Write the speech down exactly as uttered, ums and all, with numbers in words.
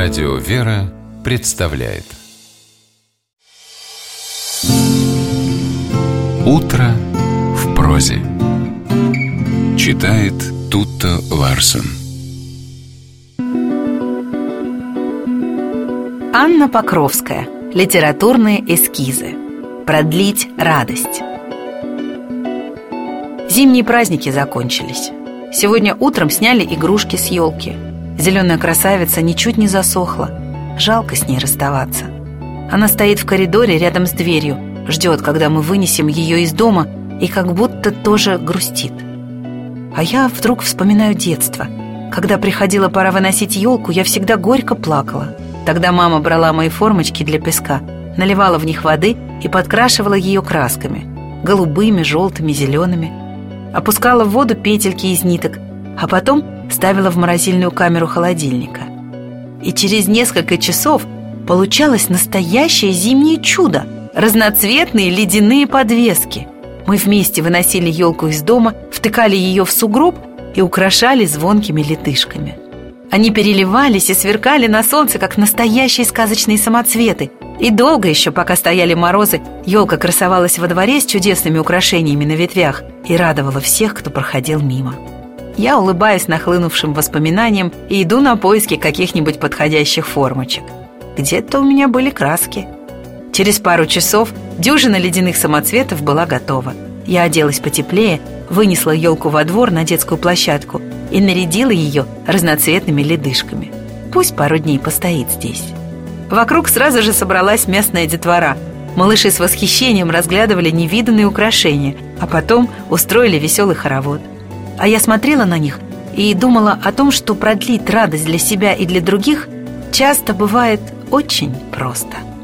Радио «Вера» представляет «Утро в прозе». Читает Тутта Ларсон. Анна Покровская. Литературные эскизы. Продлить радость. Зимние праздники закончились. Сегодня утром сняли игрушки с елки. Зеленая красавица ничуть не засохла. Жалко с ней расставаться. Она стоит в коридоре рядом с дверью, ждет, когда мы вынесем ее из дома, и как будто тоже грустит. А я вдруг вспоминаю детство. Когда приходила пора выносить елку, я всегда горько плакала. Тогда мама брала мои формочки для песка, наливала в них воды и подкрашивала ее красками – голубыми, желтыми, зелеными. Опускала в воду петельки из ниток, а потом ставила в морозильную камеру холодильника. И через несколько часов получалось настоящее зимнее чудо – разноцветные ледяные подвески. Мы вместе выносили елку из дома, втыкали ее в сугроб и украшали звонкими ледышками. Они переливались и сверкали на солнце, как настоящие сказочные самоцветы. И долго еще, пока стояли морозы, елка красовалась во дворе с чудесными украшениями на ветвях и радовала всех, кто проходил мимо. Я улыбаюсь нахлынувшим воспоминаниям и иду на поиски каких-нибудь подходящих формочек. Где-то у меня были краски. Через пару часов дюжина ледяных самоцветов была готова. Я оделась потеплее, вынесла елку во двор на детскую площадку и нарядила ее разноцветными ледышками. Пусть пару дней постоит здесь. Вокруг сразу же собралась местная детвора. Малыши с восхищением разглядывали невиданные украшения, а потом устроили веселый хоровод. А я смотрела на них и думала о том, что продлить радость для себя и для других часто бывает очень просто.